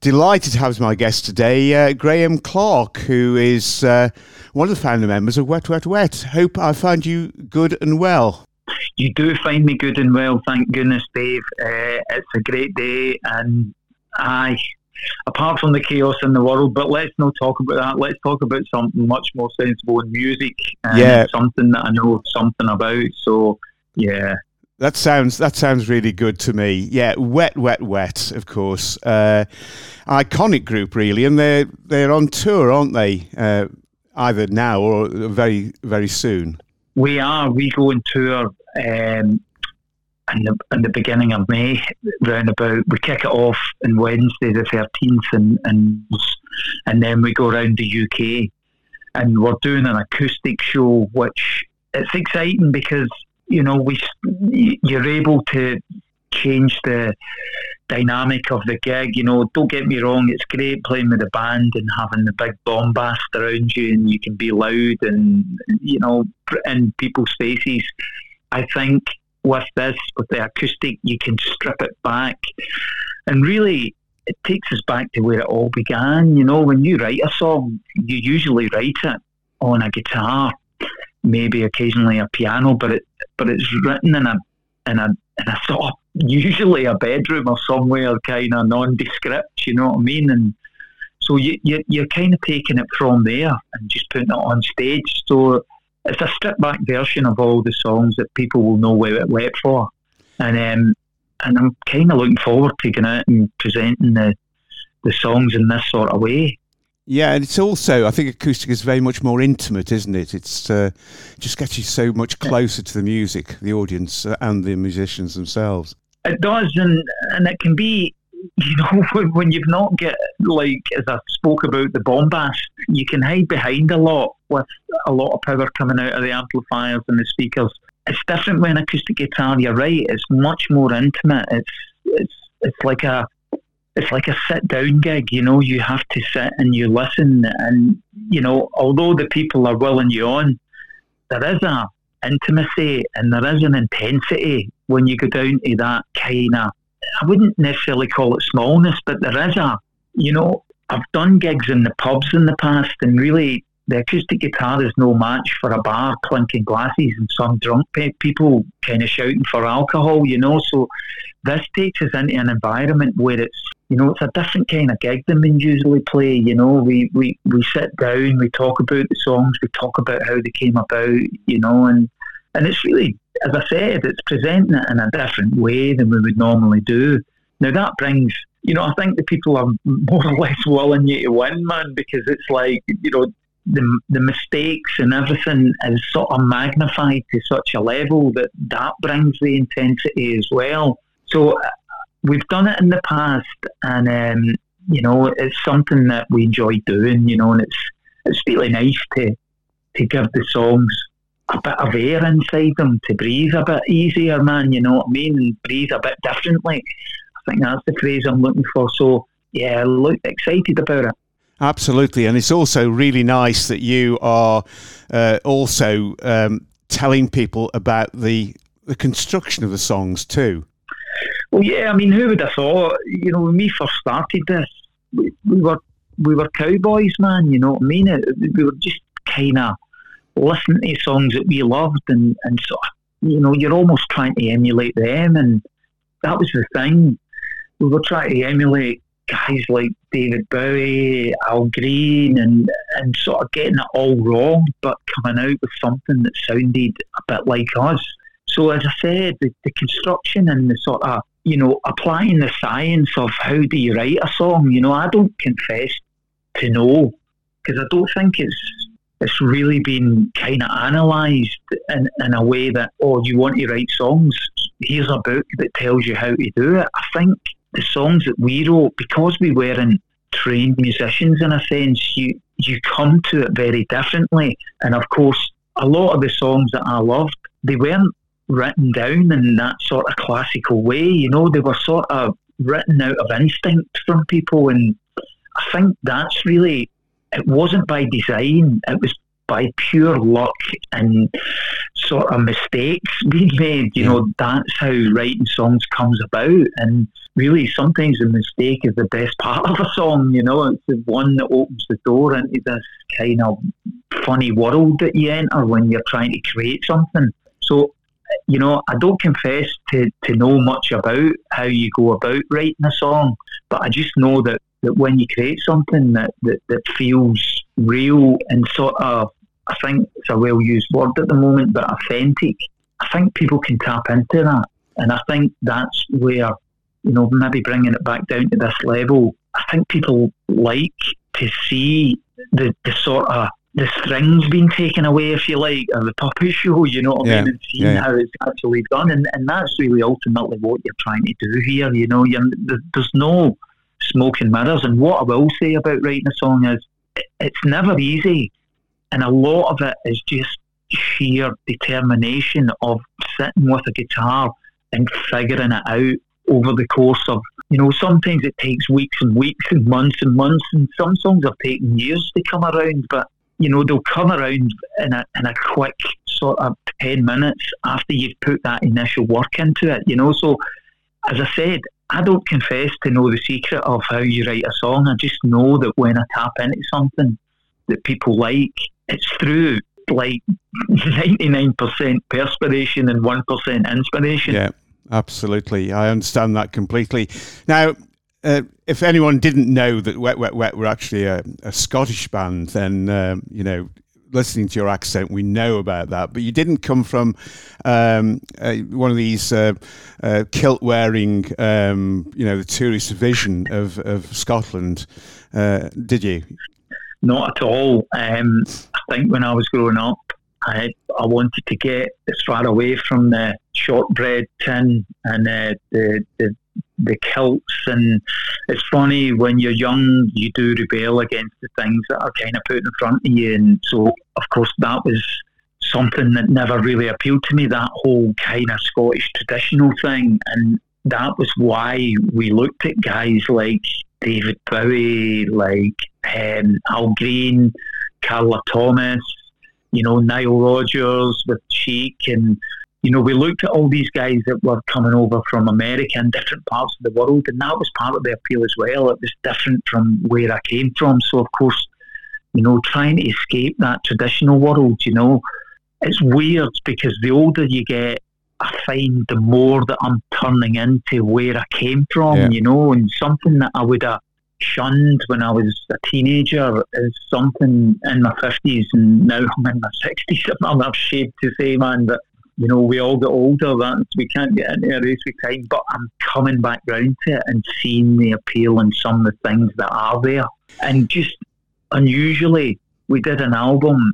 Delighted to have as my guest today Graham Clark, who is one of the founder members of Wet Wet Wet. Hope I find you good and well. You do find me good and well, thank goodness, Dave. It's a great day, and apart from the chaos in the world, but let's not talk about that. Let's talk about something much more sensible in music, and something that I know something about. So, yeah. That sounds really good to me. Yeah, Wet Wet Wet, of course. Iconic group, really, and they're on tour, aren't they? Either now or very, very soon. We are. We go on tour in the beginning of May, roundabout. We kick it off on Wednesday the 13th, and then we go around the UK, and we're doing an acoustic show, which it's exciting because, you know, you're able to change the dynamic of the gig. You know, don't get me wrong, it's great playing with the band and having the big bombast around you, and you can be loud and, you know, in people's faces. I think with the acoustic, you can strip it back, and really it takes us back to where it all began. You know, when you write a song, you usually write it on a guitar, maybe occasionally a piano, but it's written in a sort of, usually a bedroom or somewhere kind of nondescript, you know what I mean? And so you're kind of taking it from there and just putting it on stage. So it's a stripped back version of all the songs that people will know Wet Wet Wet for. And I'm kind of looking forward to going out and presenting the songs in this sort of way. Yeah, and it's also, I think acoustic is very much more intimate, isn't it? It's just gets you so much closer to the music, the audience, and the musicians themselves. It does, and it can be, you know, when you've not got, like, as I spoke about, the bombast, you can hide behind a lot with a lot of power coming out of the amplifiers and the speakers. It's different with an acoustic guitar, you're right, it's much more intimate. It's like a sit-down gig, you know. You have to sit and you listen, and, you know, although the people are willing you on, there is a intimacy and there is an intensity when you go down to that kind of, I wouldn't necessarily call it smallness, but there is you know, I've done gigs in the pubs in the past, and really the acoustic guitar is no match for a bar clinking glasses and some drunk people kind of shouting for alcohol, you know. So this takes us into an environment where it's, you know, it's a different kind of gig than we usually play. You know, we sit down, we talk about the songs, we talk about how they came about, you know, and it's really, as I said, it's presenting it in a different way than we would normally do. Now that brings, you know, I think the people are more or less willing you to win, man, because it's like, you know, the mistakes and everything is sort of magnified to such a level that brings the intensity as well. So we've done it in the past, and you know, it's something that we enjoy doing, you know, and it's really nice to give the songs a bit of air inside them, to breathe a bit easier, man, you know what I mean, and breathe a bit differently. I think that's the phrase I'm looking for. So yeah, look excited about it. Absolutely, and it's also really nice that you are also telling people about the construction of the songs too. Well, yeah, I mean, who would have thought? You know, when we first started this, we were cowboys, man. You know what I mean? We were just kind of listening to songs that we loved, and so, you know, you're almost trying to emulate them, and that was the thing. We were trying to emulate guys like David Bowie, Al Green, and sort of getting it all wrong, but coming out with something that sounded a bit like us. So as I said, the construction and the sort of, you know, applying the science of how do you write a song, you know, I don't confess to know, because I don't think it's really been kind of analysed in a way that, oh, you want to write songs, here's a book that tells you how to do it. I think the songs that we wrote, because we weren't trained musicians in a sense, you come to it very differently. And of course, a lot of the songs that I loved, they weren't written down in that sort of classical way, you know, they were sort of written out of instinct from people, and I think that's really, it wasn't by design, it was by pure luck and sort of mistakes being made. You know, that's how writing songs comes about. And really, sometimes the mistake is the best part of a song. You know, it's the one that opens the door into this kind of funny world that you enter when you're trying to create something. So, you know, I don't confess to know much about how you go about writing a song, but I just know that when you create something that feels real and sort of, I think it's a well-used word at the moment, but authentic, I think people can tap into that. And I think that's where, you know, maybe bringing it back down to this level, I think people like to see the sort of the strings being taken away, if you like, of the puppet show, you know what I mean, and seeing how it's actually done. And that's really ultimately what you're trying to do here, you know. There's no smoke and mirrors. And what I will say about writing a song is it's never easy. And a lot of it is just sheer determination of sitting with a guitar and figuring it out over the course of, you know, sometimes it takes weeks and weeks and months, and some songs have taken years to come around, but you know, they'll come around in a quick sort of 10 minutes after you've put that initial work into it, you know. So, as I said, I don't confess to know the secret of how you write a song. I just know that when I tap into something that people like, it's through like 99% perspiration and 1% inspiration. Yeah, absolutely. I understand that completely. Now, if anyone didn't know that Wet Wet Wet were actually a Scottish band, then, you know, listening to your accent, we know about that. But you didn't come from one of these kilt-wearing, you know, the tourist vision of Scotland, did you? Not at all. I think when I was growing up, I wanted to get as far away from the shortbread tin and the kilts. And it's funny, when you're young, you do rebel against the things that are kind of put in front of you. And so, of course, that was something that never really appealed to me, that whole kind of Scottish traditional thing. And that was why we looked at guys like David Bowie, like Al Green, Carla Thomas, you know, Nile Rodgers with Chic, and you know, we looked at all these guys that were coming over from America and different parts of the world, and that was part of the appeal as well. It was different from where I came from. So, of course, you know, trying to escape that traditional world, you know, it's weird because the older you get, I find the more that I'm turning into where I came from, you know, and something that I would have shunned when I was a teenager is something in my 50s, and now I'm in my 60s. I'm ashamed to say, man, but you know, we all get older, we can't get into a race with time, but I'm coming back round to it and seeing the appeal in some of the things that are there. And just unusually, we did an album,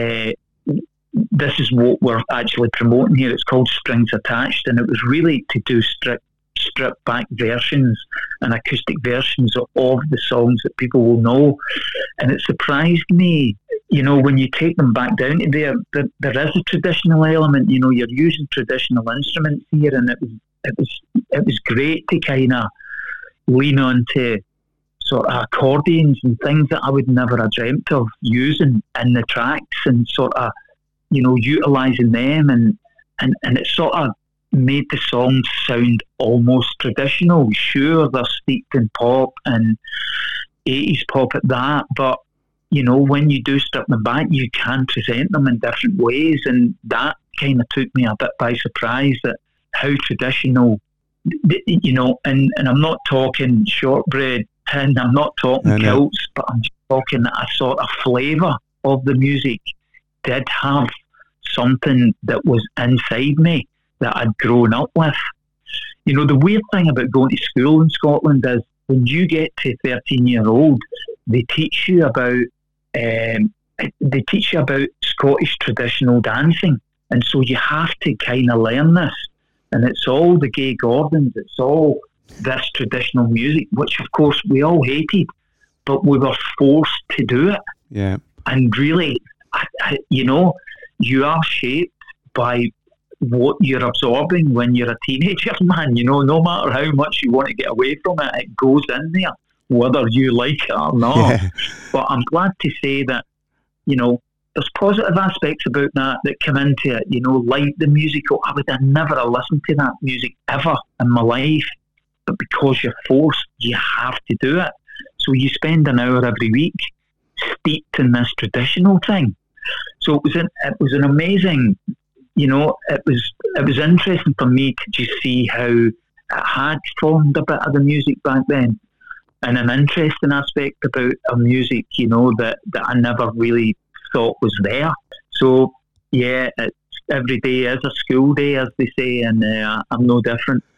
this is what we're actually promoting here, it's called Strings Attached, and it was really to do stripped back versions and acoustic versions of the songs that people will know. And it surprised me, you know, when you take them back down to there is a traditional element, you know, you're using traditional instruments here, and it was great to kind of lean onto sort of accordions and things that I would never have dreamt of using in the tracks, and sort of, you know, utilising them, and it sort of made the songs sound almost traditional. Sure, they're steeped in pop and 80s pop at that, but you know, when you do strip them back, you can present them in different ways, and that kind of took me a bit by surprise, that how traditional, you know, and I'm not talking shortbread tin, I'm not talking kilts, but I'm just talking that a sort of flavour of the music did have something that was inside me that I'd grown up with. You know, the weird thing about going to school in Scotland is when you get to 13-year-old, they teach you about Scottish traditional dancing, and so you have to kind of learn this, and it's all the Gay Gordons, it's all this traditional music, which of course we all hated, but we were forced to do it. Yeah. And really, you know, you are shaped by what you're absorbing when you're a teenager, man. You know, no matter how much you want to get away from it, it goes in there, whether you like it or not. Yeah. But I'm glad to say that, you know, there's positive aspects about that come into it, like the musical. I would have never have listened to that music ever in my life, but because you're forced, you have to do it. So you spend an hour every week steeped in this traditional thing. So it was an amazing, it was interesting for me to just see how it had formed a bit of the music back then, and an interesting aspect about our music, that I never really thought was there. So yeah, every day is a school day, as they say, and I'm no different.